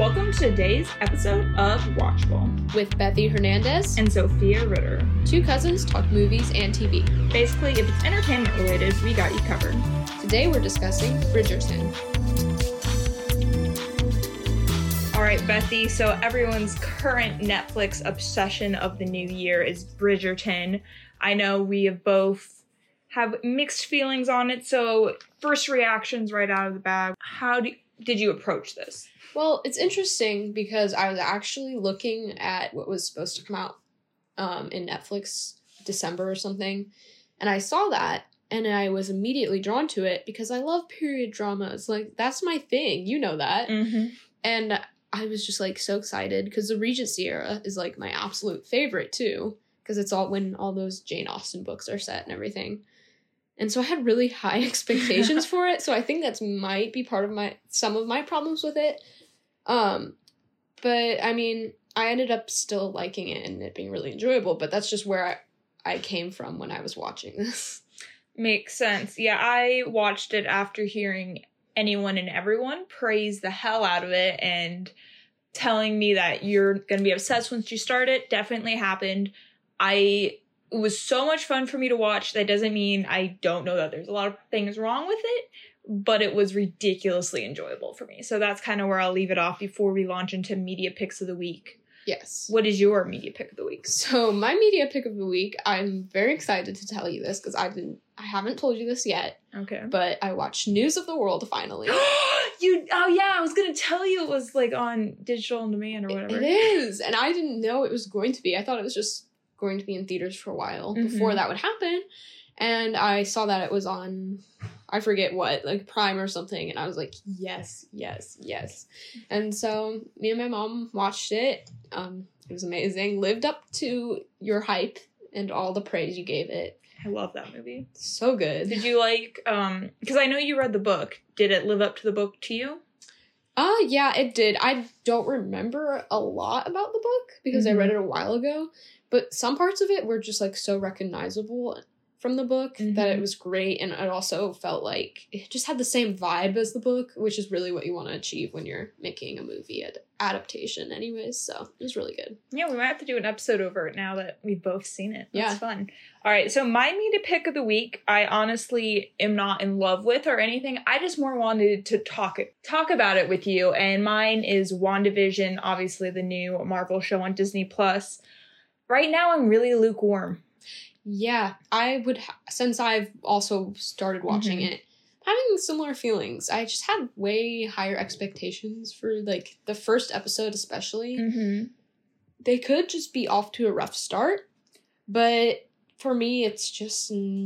Welcome to today's episode of Watchable with Bethy Hernandez and Sophia Ritter. Two cousins talk movies and TV. Basically, if it's entertainment related, we got you covered. Today we're discussing Bridgerton. All right, Bethy, so everyone's current Netflix obsession of the new year is Bridgerton. I know we have both have mixed feelings on it, so first reactions right out of the bag. How did you approach this? Well, it's interesting because I was actually looking at what was supposed to come out in Netflix December or something, and I saw that, and I was immediately drawn to it because I love period dramas. Like, that's my thing. You know that. Mm-hmm. And I was just, like, so excited because the Regency era is, like, my absolute favorite, too, because it's all when all those Jane Austen books are set and everything. And so I had really high expectations for it, so I think that might be part of some of my problems with it. But, I mean, I ended up still liking it and it being really enjoyable, but that's just where I came from when I was watching this. Makes sense. Yeah, I watched it after hearing anyone and everyone praise the hell out of it and telling me that you're going to be obsessed once you start it. Definitely happened. It was so much fun for me to watch. That doesn't mean I don't know that there's a lot of things wrong with it, but it was ridiculously enjoyable for me. So that's kind of where I'll leave it off before we launch into media picks of the week. Yes. What is your media pick of the week? So my media pick of the week, I'm very excited to tell you this because I haven't told you this yet. Okay. But I watched News of the World finally. Oh yeah, I was going to tell you it was like on digital on demand or whatever. It is. And I didn't know it was going to be. I thought it was just going to be in theaters for a while before that would happen. And I saw that it was on, I forget what, like Prime or something. And I was like, yes, yes, yes. And so me and my mom watched it. It was amazing. Lived up to your hype and all the praise you gave it. I love that movie. So good. Did you like, because I know you read the book. Did it live up to the book to you? Yeah, it did. I don't remember a lot about the book because I read it a while ago. But some parts of it were just, like, so recognizable from the book that it was great. And it also felt like it just had the same vibe as the book, which is really what you want to achieve when you're making a movie adaptation anyways. So it was really good. Yeah, we might have to do an episode over it now that we've both seen it. That's yeah. fun. All right, so my media pick of the week, I honestly am not in love with or anything. I just more wanted to talk about it with you. And mine is WandaVision, obviously the new Marvel show on Disney+. Right now, I'm really lukewarm. Yeah, I would, since I've also started watching it, having similar feelings. I just had way higher expectations for, like, the first episode especially. They could just be off to a rough start, but for me, it's just,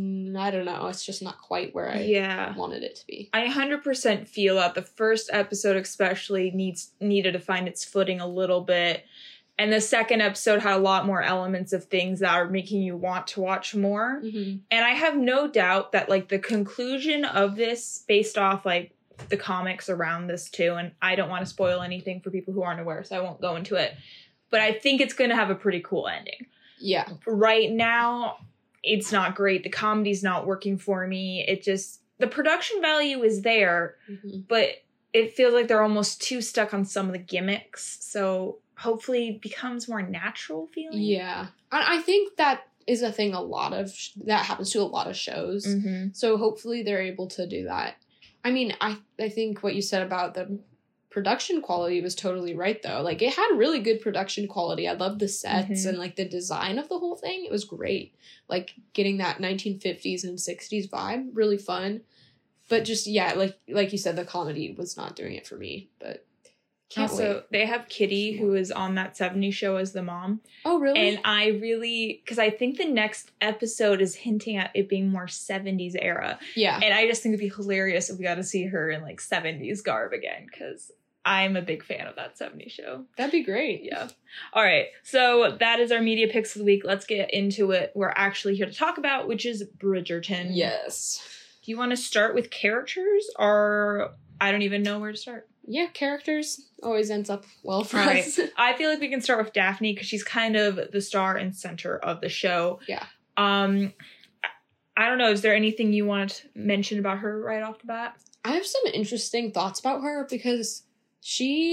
I don't know, it's just not quite where I wanted it to be. I 100% feel that the first episode especially needed to find its footing a little bit. And the second episode had a lot more elements of things that are making you want to watch more. And I have no doubt that, like, the conclusion of this, based off, like, the comics around this, too, and I don't want to spoil anything for people who aren't aware, so I won't go into it, but I think it's going to have a pretty cool ending. Yeah. Right now, it's not great. The comedy's not working for me. The production value is there, but it feels like they're almost too stuck on some of the gimmicks, so hopefully it becomes more natural feeling. Yeah. I think that is a thing that happens to a lot of shows. So hopefully they're able to do that. I mean, I think what you said about the production quality was totally right, though. Like, it had really good production quality. I loved the sets and, like, the design of the whole thing. It was great. Like, getting that 1950s and 60s vibe, really fun. But just, yeah, like you said, the comedy was not doing it for me, but can't wait. They have Kitty, who is on that 70s show as the mom. Oh, really? And because I think the next episode is hinting at it being more 70s era. Yeah. And I just think it'd be hilarious if we got to see her in, like, 70s garb again, because I'm a big fan of that 70s show. That'd be great. Yeah. All right. So that is our media picks of the week. Let's get into it. We're actually here to talk about, which is Bridgerton. Yes. Do you want to start with characters, or I don't even know where to start? Yeah, characters always ends up well for us. I feel like we can start with Daphne because she's kind of the star and center of the show. Yeah. I don't know. Is there anything you want to mention about her right off the bat? I have some interesting thoughts about her because she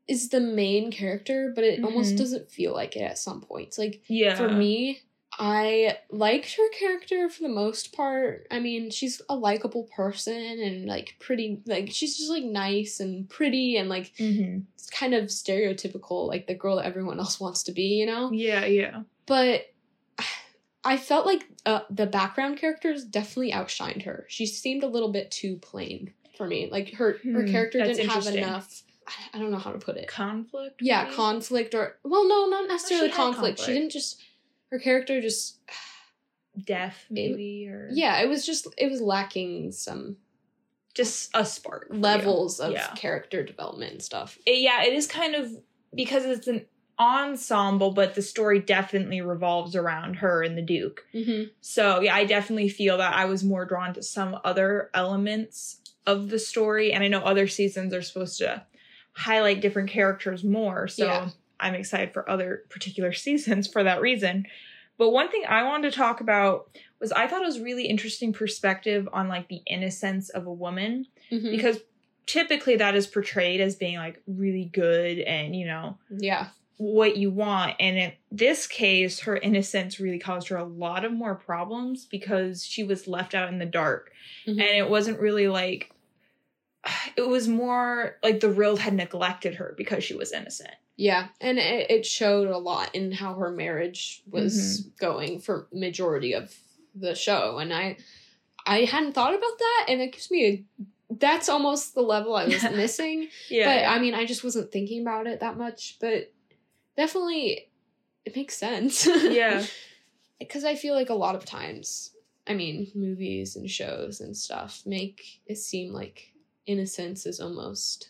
is the main character, but it almost doesn't feel like it at some points. Like, for me, I liked her character for the most part. I mean, she's a likable person and, like, pretty, like, she's just, like, nice and pretty and, like, it's kind of stereotypical, like, the girl that everyone else wants to be, you know? Yeah. But I felt like the background characters definitely outshined her. She seemed a little bit too plain for me. Like, her character didn't have enough, I don't know how to put it. Conflict? Yeah, maybe? Conflict, or, well, no, not necessarily conflict. She didn't just, her character just... Deaf, maybe, or... Yeah, it was lacking some... Just a spark. Levels of character development and stuff. It is kind of, because it's an ensemble, but the story definitely revolves around her and the Duke. So, yeah, I definitely feel that I was more drawn to some other elements of the story, and I know other seasons are supposed to highlight different characters more, so I'm excited for other particular seasons for that reason. But one thing I wanted to talk about was I thought it was really interesting perspective on, like, the innocence of a woman, because typically that is portrayed as being, like, really good and, you know, what you want. And in this case, her innocence really caused her a lot of more problems because she was left out in the dark. And it wasn't really, like, it was more like the Rild had neglected her because she was innocent. Yeah, and it showed a lot in how her marriage was going for majority of the show. And I hadn't thought about that, and it gives me that's almost the level I was missing. I mean, I just wasn't thinking about it that much, but definitely it makes sense. Because I feel like a lot of times, I mean, movies and shows and stuff make it seem like innocence is almost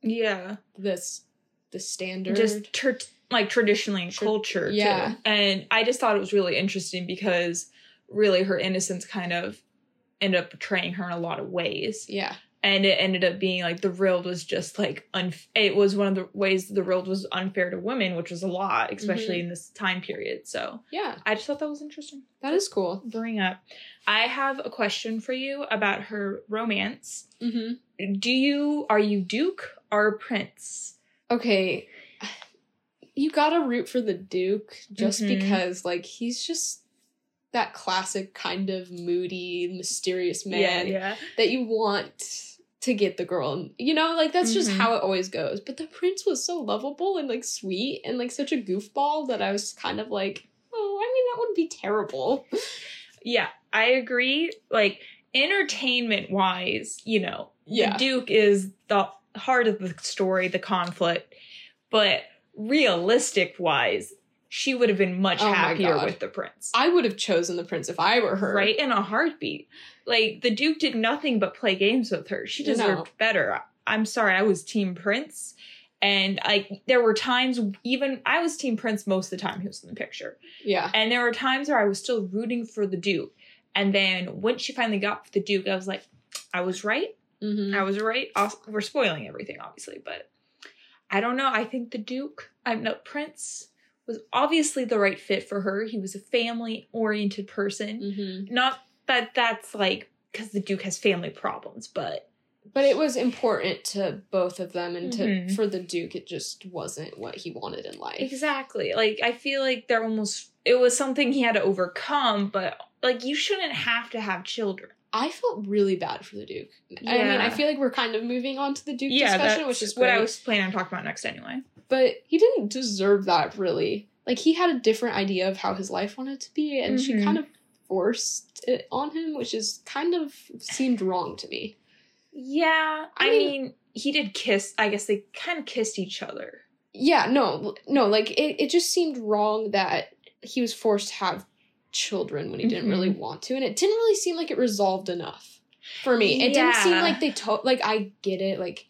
the standard, just traditionally in culture too. And I just thought it was really interesting because really her innocence kind of ended up betraying her in a lot of ways. And it ended up being like the Rild was just like it was one of the ways the Rild was unfair to women, which was a lot, especially in this time period. So I just thought that was interesting. That is cool. Bring up. I have a question for you about her romance. Are you Duke or Prince? Okay, you gotta root for the Duke just because, like, he's just that classic kind of moody, mysterious man that you want to get the girl. You know, like, that's just how it always goes. But the Prince was so lovable and, like, sweet and, like, such a goofball that I was kind of like, oh, I mean, that wouldn't be terrible. Yeah, I agree. Like, entertainment-wise, you know, the Duke is the heart of the story, the conflict. But realistic-wise, she would have been much happier with the Prince. I would have chosen the Prince if I were her. Right? In a heartbeat. Like, the Duke did nothing but play games with her. She deserved better. I'm sorry, I was Team Prince. And there were times, even I was Team Prince most of the time he was in the picture. And there were times where I was still rooting for the Duke. And then once she finally got with the Duke, I was like, I was right. I was right. We're spoiling everything, obviously, but I don't know. I think the Prince was obviously the right fit for her. He was a family-oriented person. Not that that's like, because the Duke has family problems, but it was important to both of them, and for the Duke, it just wasn't what he wanted in life. Exactly. Like, I feel like it was something he had to overcome, but, like, you shouldn't have to have children. I felt really bad for the Duke. I mean, I feel like we're kind of moving on to the Duke discussion, which is great. What I was planning on talking about next anyway. But he didn't deserve that, really. Like, he had a different idea of how his life wanted to be, and she kind of forced it on him, which is kind of seemed wrong to me. Yeah, I mean, he did kiss. I guess they kind of kissed each other. Yeah, no, like, it just seemed wrong that he was forced to have children when he didn't really want to, and it didn't really seem like it resolved enough for me. It didn't seem like I get it, like,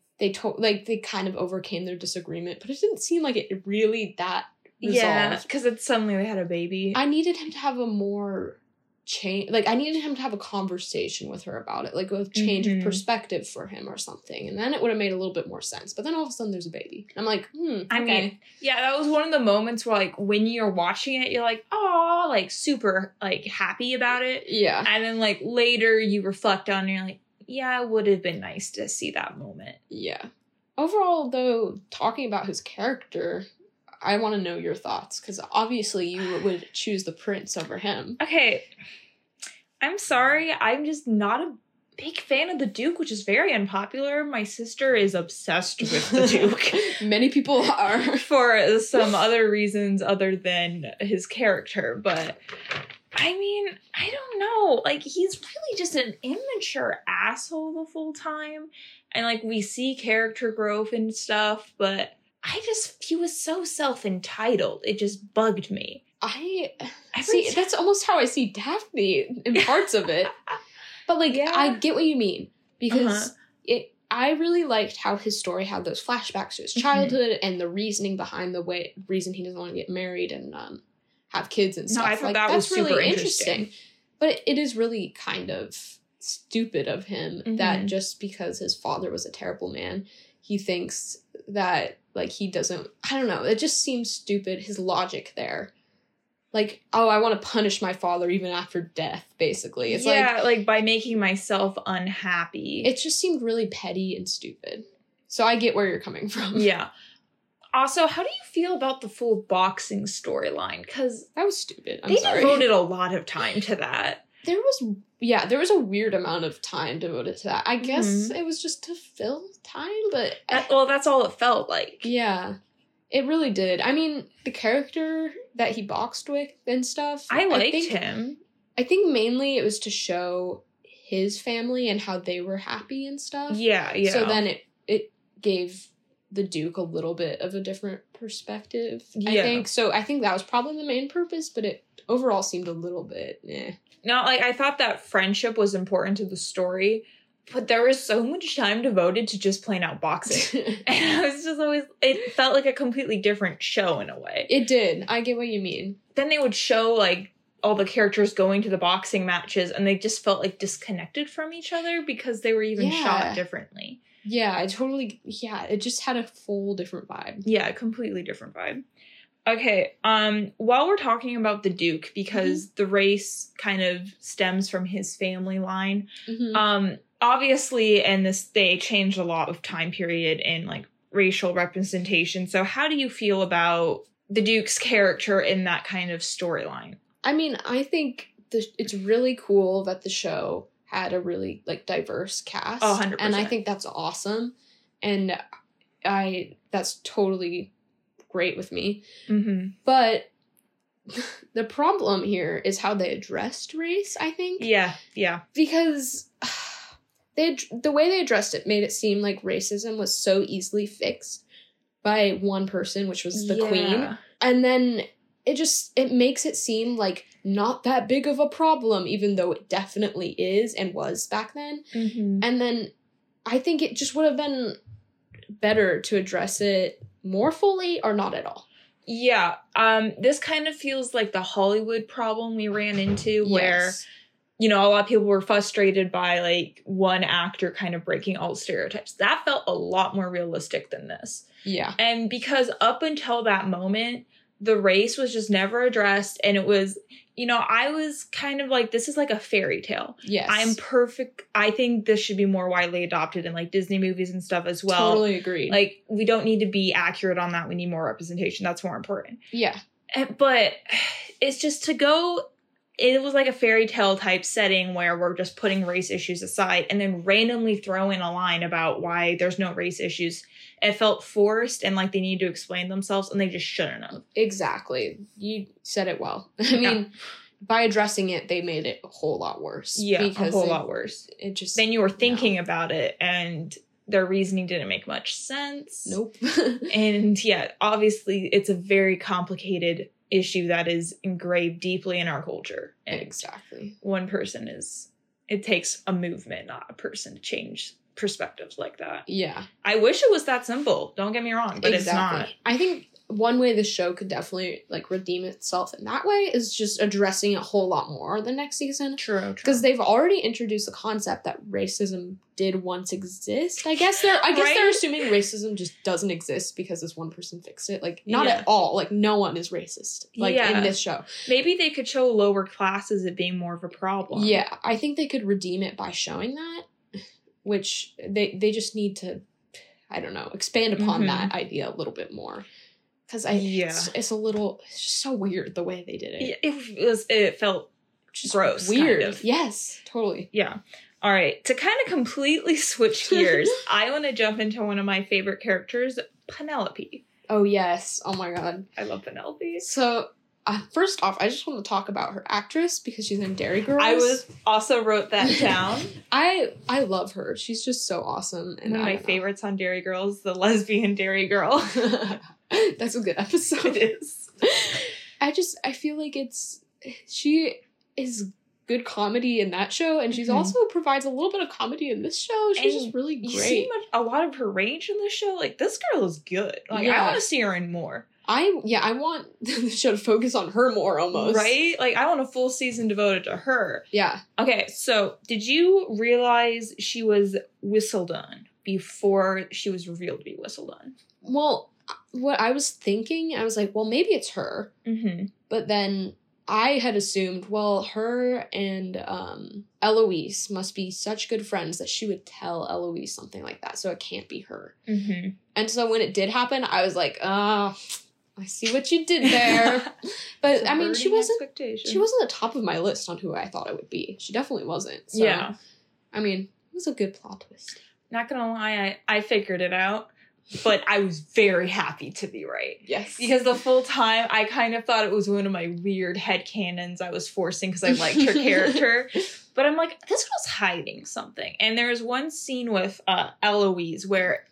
they kind of overcame their disagreement, but it didn't seem like it really that resolved. Yeah, because suddenly they had a baby. I needed him to have a more change, like, I needed him to have a conversation with her about it, like a change of perspective for him or something, and then it would have made a little bit more sense. But then all of a sudden there's a baby. I'm like, okay. I mean, yeah, that was one of the moments where, like, when you're watching it, you're like, oh, like, super, like, happy about it. Yeah. And then, like, later you reflect on it and you're like, yeah, it would have been nice to see that moment. Yeah. Overall, though, talking about his character, I want to know your thoughts, because obviously you would choose the prince over him. Okay, I'm sorry, I'm just not a big fan of the Duke, which is very unpopular. My sister is obsessed with the Duke. Many people are. For some other reasons other than his character, but I mean, I don't know. Like, he's really just an immature asshole the full time. And, like, we see character growth and stuff, but he was so self-entitled. It just bugged me. That's almost how I see Daphne in parts of it. But, like, yeah. I get what you mean. Because I really liked how his story had those flashbacks to his childhood and the reasoning behind the reason he doesn't want to get married and have kids and stuff. No, I thought that was super really interesting. But it is really kind of stupid of him that just because his father was a terrible man, he thinks that, like, he doesn't... I don't know. It just seems stupid, his logic there. Like, oh, I want to punish my father even after death, basically. It's like by making myself unhappy. It just seemed really petty and stupid. So I get where you're coming from. Yeah. Also, how do you feel about the full boxing storyline? Because that was stupid. They devoted a lot of time to that. There was a weird amount of time devoted to that. I guess it was just to fill time, but... that's all it felt like. Yeah. It really did. I mean, the character that he boxed with and stuff... I liked him. I think mainly it was to show his family and how they were happy and stuff. Yeah. So then it gave the Duke a little bit of a different perspective, I think. So I think that was probably the main purpose, but it overall seemed a little bit, No, like, I thought that friendship was important to the story, but there was so much time devoted to just plain out boxing. And I was just always... It felt like a completely different show in a way. It did. I get what you mean. Then they would show, like, all the characters going to the boxing matches, and they just felt, like, disconnected from each other because they were even shot differently. Yeah, it just had a full different vibe. Yeah, a completely different vibe. Okay, while we're talking about the Duke, because the race kind of stems from his family line, obviously, and they changed a lot of time period and, like, racial representation. So how do you feel about the Duke's character in that kind of storyline? I mean, I think it's really cool that the show had a really, like, diverse cast. 100%. And I think that's awesome. And that's totally great with me. But the problem here is how they addressed race, I think. Yeah. Because the way they addressed it made it seem like racism was so easily fixed by one person, which was the Queen. And then it makes it seem like not that big of a problem, even though it definitely is and was back then. And then I think it just would have been better to address it more fully or not at all. Yeah. This kind of feels like the Hollywood problem we ran into where, you know, a lot of people were frustrated by, like, one actor kind of breaking all stereotypes. That felt a lot more realistic than this. Yeah. And because up until that moment, the race was just never addressed, and it was, you know, I was kind of like, this is like a fairy tale. Yes. I'm perfect. I think this should be more widely adopted in, like, Disney movies and stuff as well. Totally agree. Like, we don't need to be accurate on that. We need more representation. That's more important. Yeah. But it's just it was like a fairy tale type setting where we're just putting race issues aside and then randomly throw in a line about why there's no race issues. It felt forced and like they need to explain themselves, and they just shouldn't have. Exactly. You said it well. I mean, by addressing it, they made it a whole lot worse. Yeah, a whole lot worse. It just... Then you were thinking about it, and their reasoning didn't make much sense. Nope. And yeah, obviously, it's a very complicated issue that is engraved deeply in our culture. And exactly. One person it takes a movement, not a person, to change perspectives like that. Yeah. I wish it was that simple. Don't get me wrong, but it's not. I think one way the show could definitely, like, redeem itself in that way is just addressing it a whole lot more the next season. True. Because they've already introduced the concept that racism did once exist. I guess they're assuming racism just doesn't exist because this one person fixed it. Like, not at all. Like, no one is racist. Like, in this show. Maybe they could show lower classes it being more of a problem. Yeah. I think they could redeem it by showing that. Which they just need to... I don't know, expand upon that idea a little bit more. Because it's just so weird the way they did it. It felt just gross. Weird. Kind of. Yes, totally. Yeah. All right. To kind of completely switch gears, I want to jump into one of my favorite characters, Penelope. Oh, yes. Oh, my God. I love Penelope. So, first off, I just want to talk about her actress because she's in Derry Girls. I also wrote that down. I love her. She's just so awesome. And one of my favorites on Derry Girls, the lesbian Derry Girl. That's a good episode. It is. I feel like she is good comedy in that show, and she's also provides a little bit of comedy in this show. She's just really great. You see a lot of her range in this show. Like, this girl is good. Like, I want to see her in more. I want the show to focus on her more, almost. Right? Like, I want a full season devoted to her. Yeah. Okay, so did you realize she was Whistledown before she was revealed to be Whistledown? Well, what I was thinking, I was like, well, maybe it's her. Mm-hmm. But then I had assumed, well, her and Eloise must be such good friends that she would tell Eloise something like that, so it can't be her. Mm-hmm. And so when it did happen, I was like, I see what you did there. But I mean, she wasn't the top of my list on who I thought it would be. She definitely wasn't. So, yeah. I mean, it was a good plot twist. Not gonna lie, I figured it out. But I was very happy to be right. Yes. Because the full time, I kind of thought it was one of my weird headcanons I was forcing because I liked her character. But I'm like, this girl's hiding something. And there's one scene with Eloise where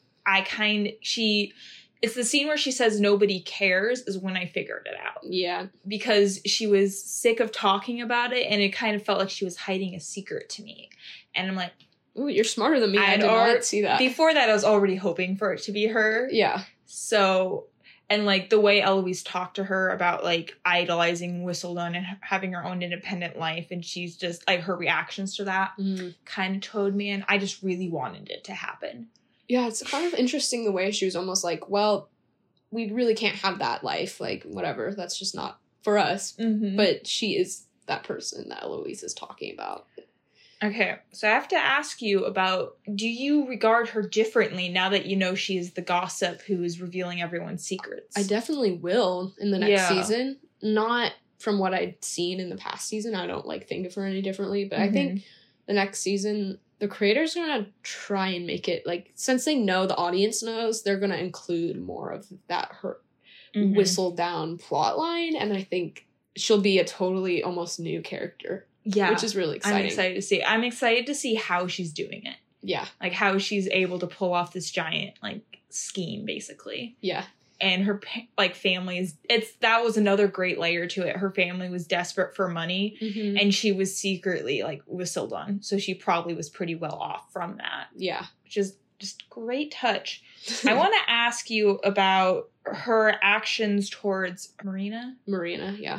it's the scene where she says nobody cares is when I figured it out. Yeah. Because she was sick of talking about it, and it kind of felt like she was hiding a secret to me. And I'm like, ooh, you're smarter than me. I did not see that. Before that, I was already hoping for it to be her. Yeah. So, and like the way Eloise talked to her about like idolizing Whistledown and having her own independent life, and she's just like her reactions to that kind of towed me in. I just really wanted it to happen. Yeah, it's kind of interesting the way she was almost like, well, we really can't have that life. Like, whatever, that's just not for us. Mm-hmm. But she is that person that Eloise is talking about. Okay, so I have to ask you about, do you regard her differently now that you know she is the gossip who is revealing everyone's secrets? I definitely will in the next season. Not from what I'd seen in the past season. I don't think of her any differently, but I think the next season, the creators are going to try and make it, since they know the audience knows, they're going to include more of that her Whistledown plot line, and I think she'll be a totally almost new character. Yeah. Which is really exciting. I'm excited to see how she's doing it. Yeah. Like, how she's able to pull off this giant, scheme, basically. Yeah. And her, family that was another great layer to it. Her family was desperate for money, and she was secretly, Whistledown. So she probably was pretty well off from that. Yeah. Which is just great touch. I want to ask you about her actions towards Marina. Marina, yeah.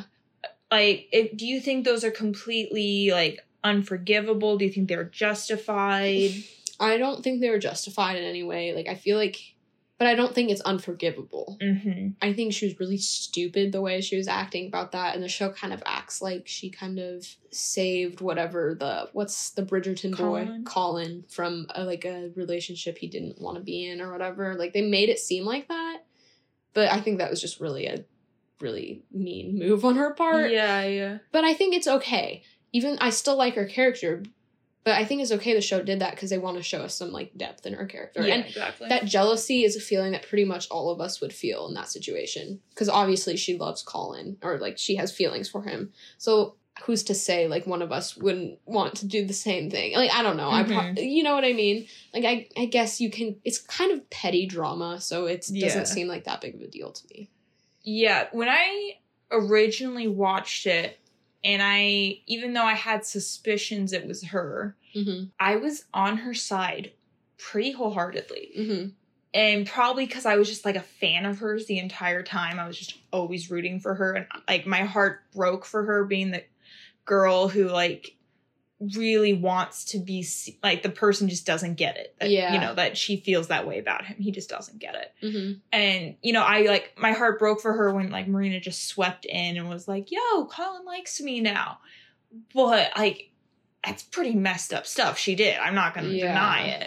Do you think those are completely, unforgivable? Do you think they're justified? I don't think they were justified in any way. I feel but I don't think it's unforgivable. Mm-hmm. I think she was really stupid the way she was acting about that, and the show kind of acts like she kind of saved what's the Bridgerton boy? Colin from, a relationship he didn't want to be in or whatever. They made it seem like that, but I think that was just really a really mean move on her part. Yeah. But I think it's okay. Even I still like her character, but I think it's okay the show did that because they want to show us some depth in her character. Yeah, and exactly. That jealousy is a feeling that pretty much all of us would feel in that situation. Because obviously she loves Colin, or she has feelings for him. So who's to say one of us wouldn't want to do the same thing? I don't know. You know what I mean? I guess you can. It's kind of petty drama, so it doesn't seem like that big of a deal to me. Yeah, when I originally watched it, and even though I had suspicions it was her, I was on her side pretty wholeheartedly. Mm-hmm. And probably because I was just a fan of hers the entire time. I was just always rooting for her. And my heart broke for her being the girl who really wants to be the person just doesn't get it. That, that she feels that way about him. He just doesn't get it. Mm-hmm. And, I my heart broke for her when Marina just swept in and was like, yo, Colin likes me now. But that's pretty messed up stuff she did. I'm not going to deny it.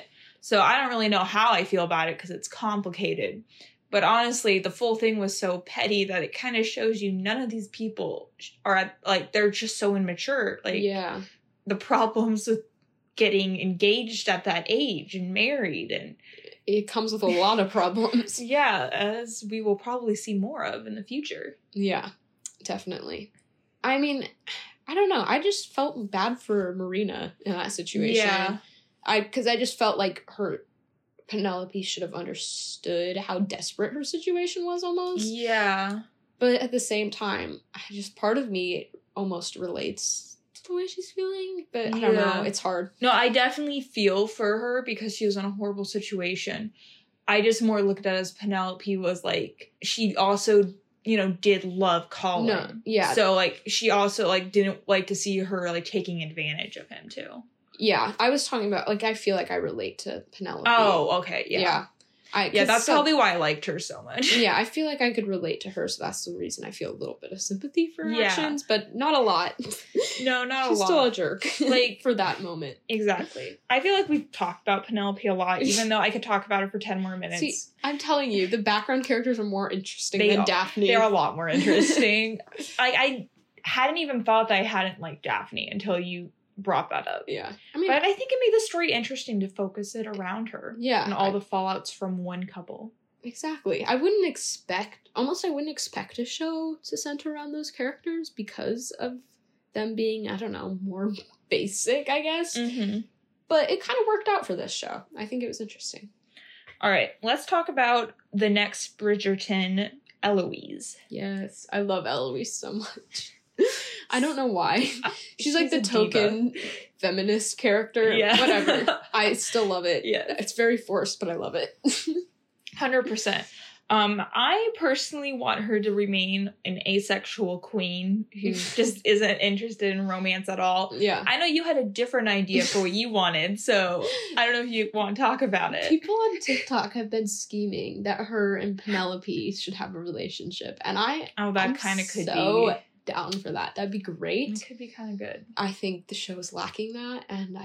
So I don't really know how I feel about it because it's complicated. But honestly, the full thing was so petty that it kind of shows you none of these people are like, they're just so immature. Like, yeah, the problems with getting engaged at that age and married, and it comes with a lot of problems. yeah, as we will probably see more of in the future. Yeah, definitely. I mean, I don't know. I just felt bad for Marina in that situation. Yeah. Because I just felt like Penelope should have understood how desperate her situation was almost. Yeah. But at the same time, part of me almost relates to the way she's feeling. But I don't know. It's hard. No, I definitely feel for her because she was in a horrible situation. I just more looked at it as Penelope was like, she also, did love Colin. No, yeah. So, like, she also, like, didn't like to see her, like, taking advantage of him, too. Yeah, I was talking about, like, I feel like I relate to Penelope. Oh, okay, yeah. That's probably why I liked her so much. Yeah, I feel like I could relate to her, so that's the reason I feel a little bit of sympathy for her actions, but not a lot. No, not a lot. She's still a jerk, like, for that moment. Exactly. I feel like we've talked about Penelope a lot, even though I could talk about her for 10 more minutes. See, I'm telling you, the background characters are more interesting than Daphne. They're a lot more interesting. I hadn't even thought that I hadn't liked Daphne until you brought that up. Yeah. But I think it made the story interesting to focus it around her. Yeah. And all the fallouts from one couple. Exactly. I wouldn't expect a show to center around those characters because of them being, I don't know, more basic, I guess. Mm-hmm. But it kind of worked out for this show. I think it was interesting. All right. Let's talk about the next Bridgerton, Eloise. Yes. I love Eloise so much. I don't know why. She's like the token feminist character. Yeah. Whatever. I still love it. Yeah. It's very forced, but I love it. 100%. I personally want her to remain an asexual queen who just isn't interested in romance at all. Yeah. I know you had a different idea for what you wanted, so I don't know if you want to talk about it. People on TikTok have been scheming that her and Penelope should have a relationship, and that kind of could be down for that. That'd be great. It could be kind of good. I think the show is lacking that, and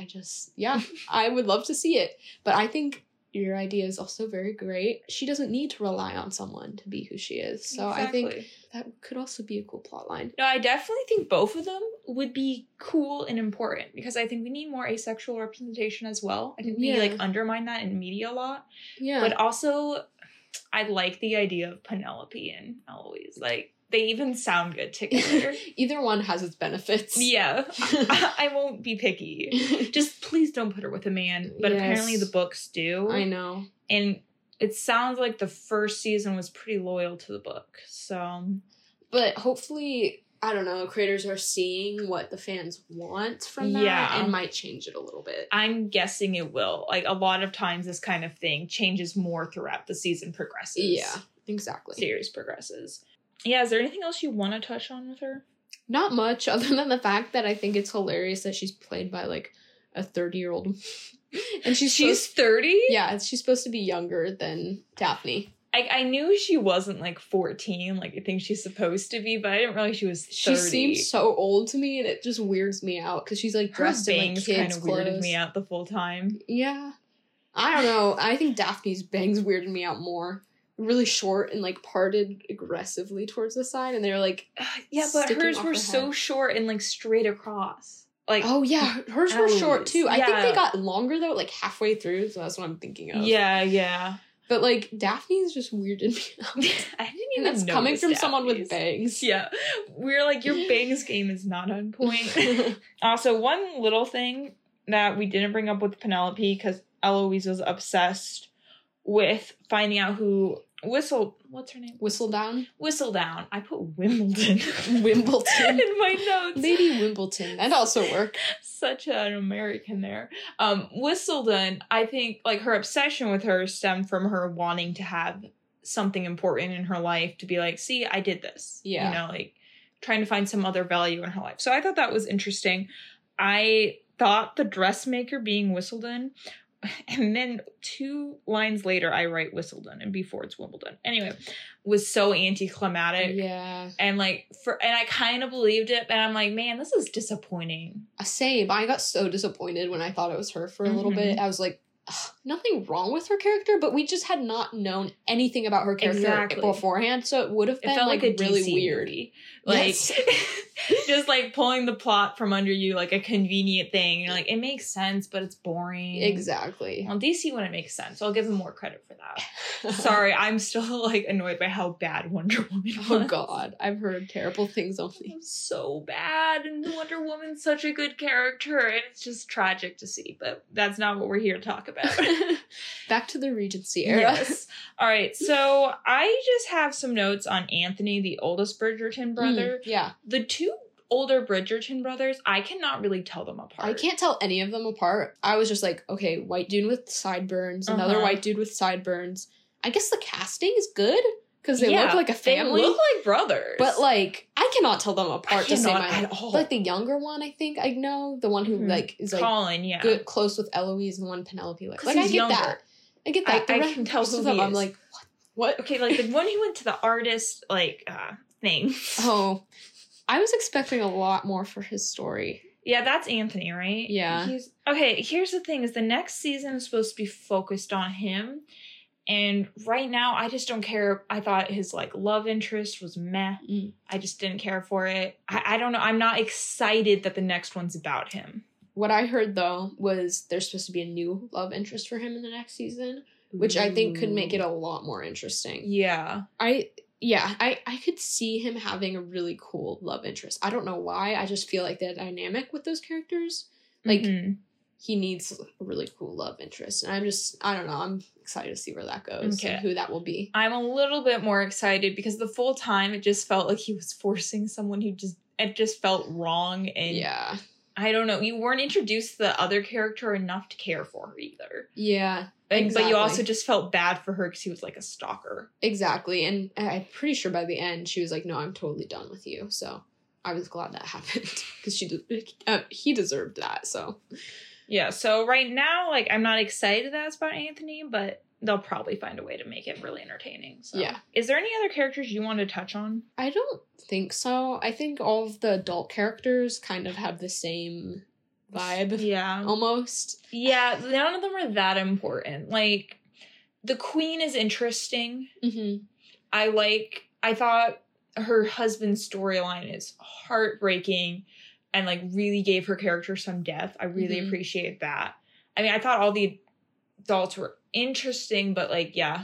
I would love to see it. But I think your idea is also very great. She doesn't need to rely on someone to be who she is. So exactly. I think that could also be a cool plotline. No, I definitely think both of them would be cool and important because I think we need more asexual representation as well. I think we undermine that in media a lot. Yeah. But also, I like the idea of Penelope and Eloise. Like, they even sound good together. Either one has its benefits. Yeah. I won't be picky. Just please don't put her with a man. But apparently the books do. I know. And it sounds like the first season was pretty loyal to the book. So. But hopefully, I don't know, creators are seeing what the fans want from that and might change it a little bit. I'm guessing it will. Like, a lot of times this kind of thing changes more throughout the season progresses. Yeah, exactly. Series progresses. Yeah, is there anything else you want to touch on with her? Not much, other than the fact that I think it's hilarious that she's played by, like, a 30-year-old. And she's 30? Yeah, she's supposed to be younger than Daphne. I knew she wasn't, like, 14, like I think she's supposed to be, but I didn't realize she was 30. She seems so old to me, and it just weirds me out, because she's, like, dressed in, like, kids' kind of weirded me out the full time. Yeah. I don't know. I think Daphne's bangs weirded me out more. Really short and like parted aggressively towards the side, and they're like but hers were so short and like straight across. Like, oh yeah, hers were short too. I think they got longer though, like halfway through, so that's what I'm thinking of. Yeah. But like Daphne's just weirded me out. I didn't even know. That's coming from someone with bangs. Yeah, we're like, your bangs game is not on point. Also, one little thing that we didn't bring up with Penelope because Eloise was obsessed with finding out who what's her name? Whistledown. I put Wimbledon. Wimbledon. In my notes. Lady Wimbledon. That'd also work. Such an American there. Whistledown, I think, like, her obsession with her stemmed from her wanting to have something important in her life to be like, see, I did this. Yeah. You know, like, trying to find some other value in her life. So I thought that was interesting. I thought the dressmaker being Whistledown, and then 2 lines later, I write Whistledown, and before it's Wimbledon. Anyway, was so anticlimactic. Yeah. And like, and I kind of believed it, but I'm like, man, this is disappointing. Same. I got so disappointed when I thought it was her for a little bit. I was like, ugh. nothing wrong with her character, but we just had not known anything about her character beforehand, so it would have been like a really DC weird movie. Like just like pulling the plot from under you like a convenient thing. You're like, it makes sense, but it's boring. Exactly. Well, DC wouldn't make sense, so I'll give them more credit for that. Sorry, I'm still like annoyed by how bad Wonder Woman was. Oh god, I've heard terrible things only. So bad, and Wonder Woman's such a good character, and it's just tragic to see, but that's not what we're here to talk about. Back to the Regency era. Yes. All right, so I just have some notes on Anthony, the oldest Bridgerton brother. Yeah. The two older Bridgerton brothers, I cannot really tell them apart. I can't tell any of them apart. I was just like, okay, white dude with sideburns, another white dude with sideburns. I guess the casting is good because they look like a family. They look like brothers. But like, I cannot tell them apart to say at all. Like the younger one, I think I know. The one who like is like Colin, good, close with Eloise, and the one Penelope like I get younger. That. I get that. I can tell who them. I'm like, what? Okay, like the one who went to the artist like thing. Oh, I was expecting a lot more for his story. Yeah, that's Anthony, right? Yeah. Okay, here's the thing, is the next season is supposed to be focused on him. And right now, I just don't care. I thought his, like, love interest was meh. I just didn't care for it. I don't know. I'm not excited that the next one's about him. What I heard, though, was there's supposed to be a new love interest for him in the next season, which I think could make it a lot more interesting. Yeah. I could see him having a really cool love interest. I don't know why. I just feel like the dynamic with those characters, like, he needs a really cool love interest. And I don't know. I'm excited to see where that goes and who that will be. I'm a little bit more excited because the full time it just felt like he was forcing someone it just felt wrong. And yeah. I don't know. You weren't introduced to the other character enough to care for her either. Yeah. Exactly. But you also just felt bad for her because he was like a stalker. Exactly. And I'm pretty sure by the end she was like, no, I'm totally done with you. So I was glad that happened because he deserved that. So yeah. So right now, like, I'm not excited that it's about Anthony, but they'll probably find a way to make it really entertaining. So. Yeah. Is there any other characters you want to touch on? I don't think so. I think all of the adult characters kind of have the same vibe. Yeah. Almost. Yeah, none of them are that important. Like, the queen is interesting. Mm-hmm. I thought her husband's storyline is heartbreaking and, like, really gave her character some depth. I really appreciate that. I mean, I thought all the adults were interesting, but, like, yeah.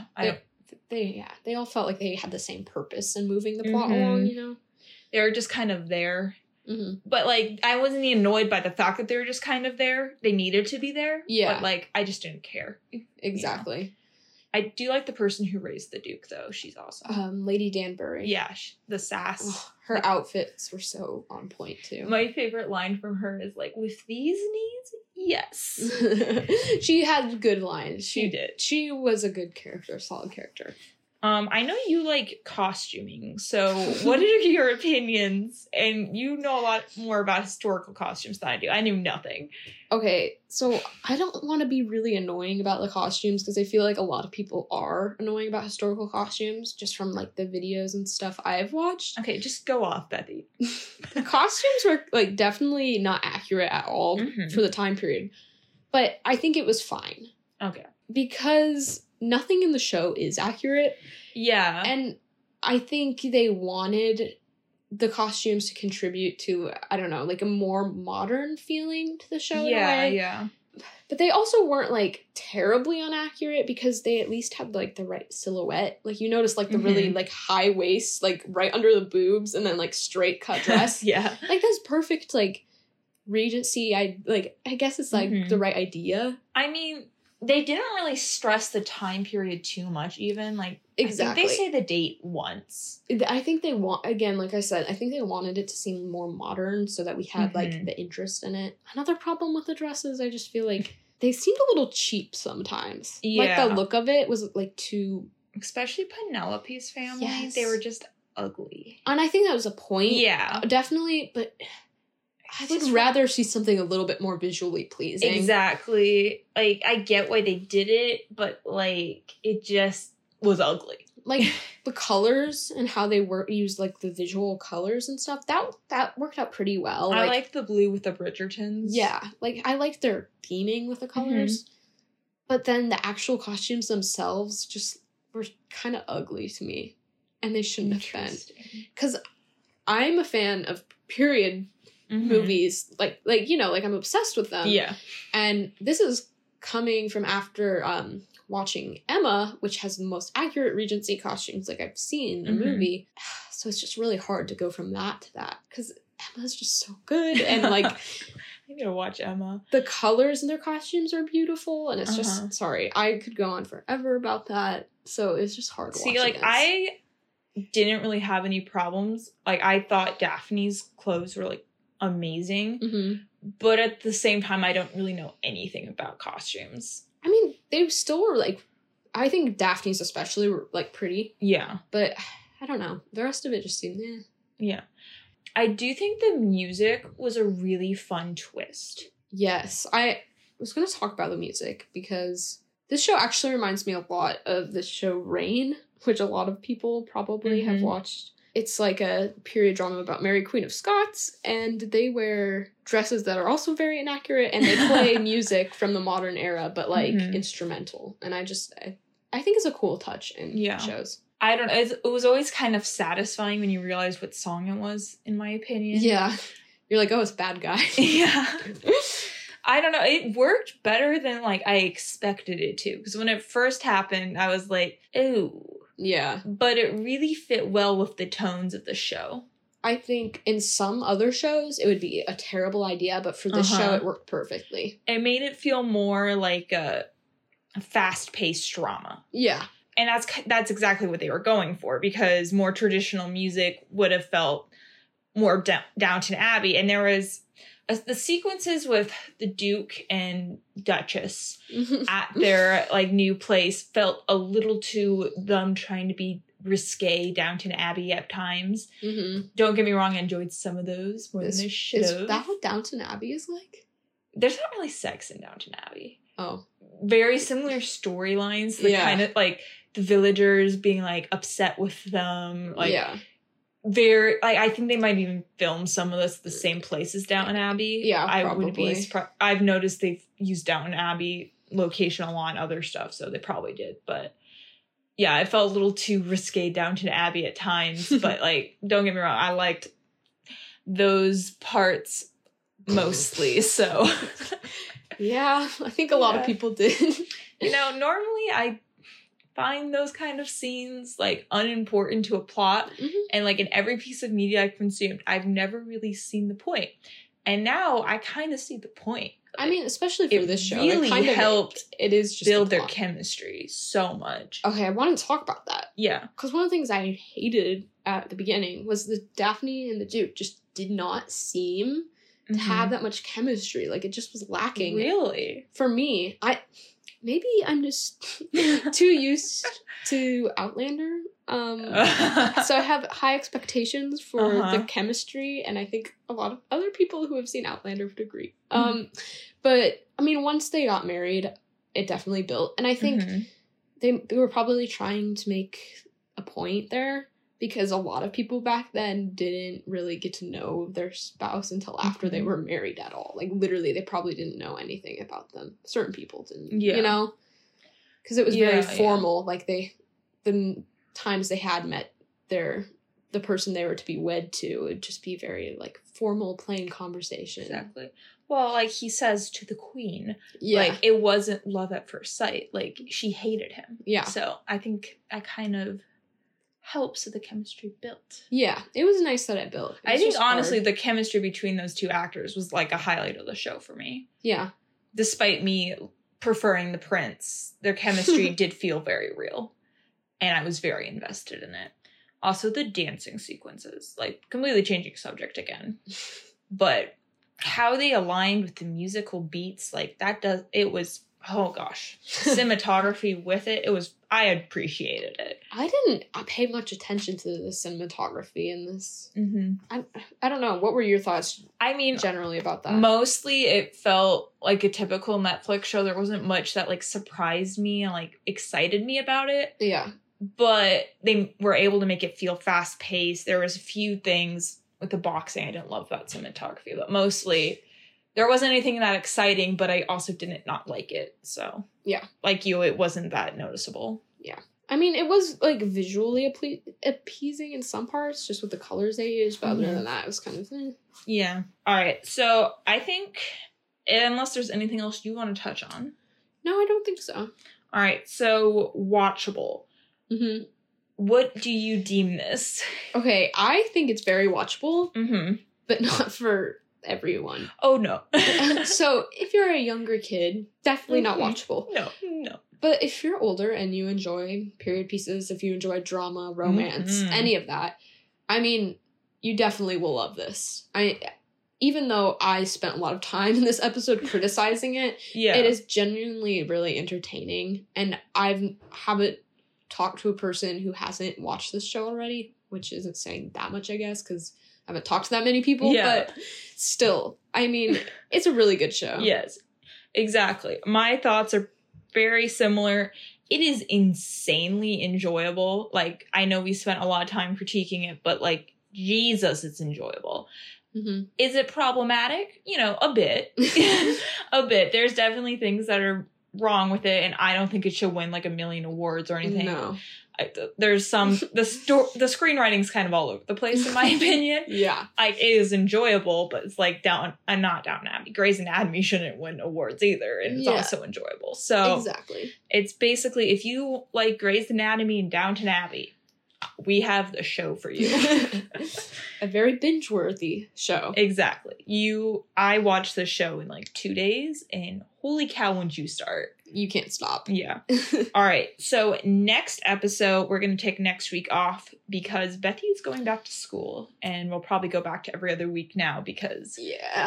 They all felt like they had the same purpose in moving the plot along, you know? They were just kind of there. Mm-hmm. But, like, I wasn't annoyed by the fact that they were just kind of there. They needed to be there. Yeah. But, like, I just didn't care. Exactly. You know? I do like the person who raised the Duke, though. She's awesome. Lady Danbury. Yeah, the sass. Oh, her outfits were so on point, too. My favorite line from her is, like, with these knees? Yes. She had good lines. She did. She was a good character, solid character. I know you like costuming, so what are your opinions? And you know a lot more about historical costumes than I do. I knew nothing. Okay, so I don't want to be really annoying about the costumes because I feel like a lot of people are annoying about historical costumes just from like the videos and stuff I've watched. Okay, just go off, Bethy. The costumes were like definitely not accurate at all for the time period, but I think it was fine. Okay. Because nothing in the show is accurate. Yeah. And I think they wanted the costumes to contribute to, I don't know, like a more modern feeling to the show. Yeah, yeah. But they also weren't like terribly inaccurate because they at least had like the right silhouette. Like you notice like the really like high waist, like right under the boobs and then like straight cut dress. Yeah. Like that's perfect like Regency. I guess it's like the right idea. I mean, they didn't really stress the time period too much, even. Like, exactly. I think they say the date once. I think they want, again, like I said, I think they wanted it to seem more modern so that we had, like, the interest in it. Another problem with the dresses, I just feel like they seemed a little cheap sometimes. Yeah. Like, the look of it was, like, too... Especially Penelope's family. Yes. They were just ugly. And I think that was a point. Yeah. Definitely, but... I would rather see something a little bit more visually pleasing. Exactly. Like, I get why they did it, but, like, it just was ugly. Like, the colors and how they used, like, the visual colors and stuff, that worked out pretty well. I like the blue with the Bridgertons. Yeah. Like, I liked their theming with the colors. But then the actual costumes themselves just were kind of ugly to me. And they shouldn't have been. Because I'm a fan of period movies. Like I'm obsessed with them. Yeah. And this is coming from after watching Emma, which has the most accurate Regency costumes like I've seen in a movie. So it's just really hard to go from that to that. Because Emma's just so good. And like... I need to watch Emma. The colors in their costumes are beautiful. And it's just... Sorry. I could go on forever about that. So it's just hard to watch. See, like, I didn't really have any problems. Like, I thought Daphne's clothes were, like, amazing. But at the same time, I don't really know anything about costumes. I mean, they still were, like... I think Daphne's especially were, like, pretty. Yeah. But, I don't know. The rest of it just seemed, eh. Yeah. I do think the music was a really fun twist. Yes. I was going to talk about the music because this show actually reminds me a lot of the show Reign, which a lot of people probably have watched. It's like a period drama about Mary Queen of Scots, and they wear dresses that are also very inaccurate, and they play music from the modern era, but like instrumental. And I think it's a cool touch in shows. I don't know. It was always kind of satisfying when you realized what song it was, in my opinion. Yeah. You're like, oh, it's Bad Guy. Yeah. I don't know. It worked better than, like, I expected it to. Because when it first happened, I was like, ooh. Yeah. But it really fit well with the tones of the show. I think in some other shows, it would be a terrible idea. But for this show, it worked perfectly. It made it feel more like a fast-paced drama. Yeah. And that's exactly what they were going for, because more traditional music would have felt more Downton Abbey. And there was the sequences with the Duke and Duchess at their like new place felt a little too them trying to be risque Downton Abbey at times. Don't get me wrong, I enjoyed some of those more than they should have. Is that what Downton Abbey is like? There's not really sex in Downton Abbey. Oh. Very similar storylines. The kind of like the villagers being like upset with them. Like very like I think they might even film some of this at the same place as Downton Abbey. Yeah, I probably. would be surprised. I've noticed they've used Downton Abbey location a lot in other stuff, so they probably did. But yeah, it felt a little too risque Downton Abbey at times. But like, don't get me wrong, I liked those parts mostly. So yeah, I think a lot of people did. You know, normally I find those kind of scenes like unimportant to a plot, and like in every piece of media I've consumed, I've never really seen the point. And now I kind of see the point. I mean, especially for this show, really it kind of helped it is just build their chemistry so much. Okay, I want to talk about that. Yeah, because one of the things I hated at the beginning was that Daphne and the Duke just did not seem to have that much chemistry. Like, it just was lacking. Really? For me, maybe I'm just too used to Outlander. So I have high expectations for the chemistry, and I think a lot of other people who have seen Outlander would agree. But, I mean, once they got married, it definitely built. And I think they were probably trying to make a point there, because a lot of people back then didn't really get to know their spouse until after they were married at all. Like, literally, they probably didn't know anything about them. Certain people didn't, you know? Because it was very formal. Like, the times they had met the person they were to be wed to would just be very, like, formal, plain conversation. Exactly. Well, like he says to the queen, like, it wasn't love at first sight. Like, she hated him. Yeah. So I think that kind of helps the chemistry built. Yeah, it was nice that it built. I think, honestly, the chemistry between those two actors was, like, a highlight of the show for me. Yeah. Despite me preferring the prince, their chemistry did feel very real. And I was very invested in it. Also, the dancing sequences. Like, completely changing subject again. But how they aligned with the musical beats, like, it was, oh gosh. Cinematography with it, I appreciated it. I didn't pay much attention to the cinematography in this. I don't know. What were your thoughts, I mean, generally about that? Mostly it felt like a typical Netflix show. There wasn't much that, like, surprised me and, like, excited me about it. Yeah. But they were able to make it feel fast-paced. There was a few things with the boxing I didn't love about cinematography, but mostly there wasn't anything that exciting, but I also didn't not like it. So yeah, like you, it wasn't that noticeable. Yeah. I mean, it was, like, visually appeasing in some parts, just with the colors they used, but other than that, it was kind of, Yeah. All right. So, I think, unless there's anything else you want to touch on. No, I don't think so. All right. So, watchable. Mm-hmm. What do you deem this? Okay, I think it's very watchable, Mm-hmm. but not for everyone. Oh, no. So, if you're a younger kid, definitely not watchable. No. But if you're older and you enjoy period pieces, if you enjoy drama, romance, any of that, I mean, you definitely will love this. Even though I spent a lot of time in this episode criticizing it, it is genuinely really entertaining. And I haven't talked to a person who hasn't watched this show already, which isn't saying that much, I guess, because I haven't talked to that many people. Yeah. But still, I mean, it's a really good show. Yes, exactly. My thoughts are very similar. It is insanely enjoyable. Like, I know we spent a lot of time critiquing it, but like, Jesus, it's enjoyable. Mm-hmm. Is it problematic? A bit. A bit. There's definitely things that are wrong with it, and I don't think it should win like a million awards or anything. No. There's some the screenwriting's kind of all over the place in my opinion. Yeah, like it is enjoyable, but it's like not Downton Abbey. Grey's Anatomy shouldn't win awards either, and it's also enjoyable. So exactly, it's basically if you like Grey's Anatomy and Downton Abbey, we have the show for you. A very binge-worthy show. Exactly. I watched the show in like 2 days, and holy cow, once you start. You can't stop. Yeah. All right. So next episode, we're going to take next week off because Bethy's going back to school, and we'll probably go back to every other week now because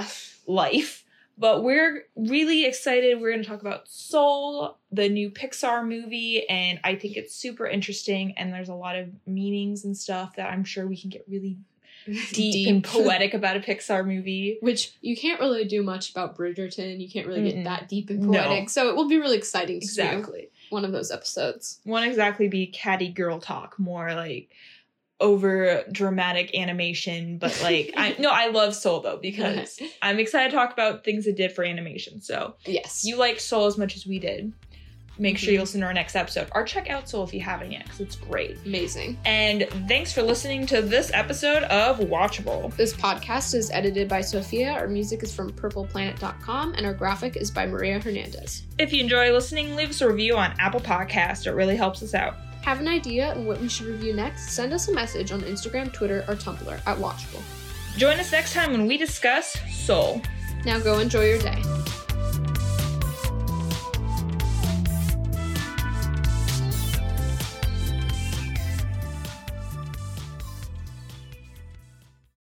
life. But we're really excited. We're going to talk about Soul, the new Pixar movie, and I think it's super interesting, and there's a lot of meanings and stuff that I'm sure we can get really deep and poetic about a Pixar movie. Which you can't really do much about Bridgerton. You can't really get that deep and poetic. No. So it will be really exciting to do one of those episodes. Won't exactly be catty girl talk, more like over dramatic animation, but like I love Soul though because I'm excited to talk about things it did for animation. So yes, you like Soul as much as we did. Make sure you listen to our next episode or check out Soul if you haven't yet because it's great. Amazing. And thanks for listening to this episode of Watchable. This podcast is edited by Sophia. Our music is from purpleplanet.com and our graphic is by Maria Hernandez. If you enjoy listening, leave us a review on Apple Podcasts. It really helps us out. Have an idea on what we should review next? Send us a message on Instagram, Twitter, or Tumblr at Watchable. Join us next time when we discuss Soul. Now go enjoy your day.